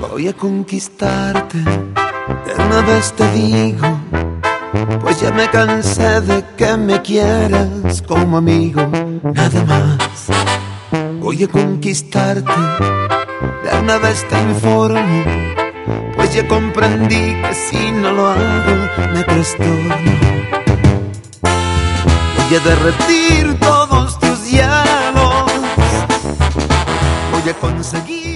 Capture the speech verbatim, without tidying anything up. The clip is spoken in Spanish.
Voy a conquistarte, de una vez te digo, pues ya me cansé de que me quieras como amigo, nada más. Voy a conquistarte, de una vez te informo, pues ya comprendí que si no lo hago me trastorno. Voy a derretir todos tus hielos, voy a conseguir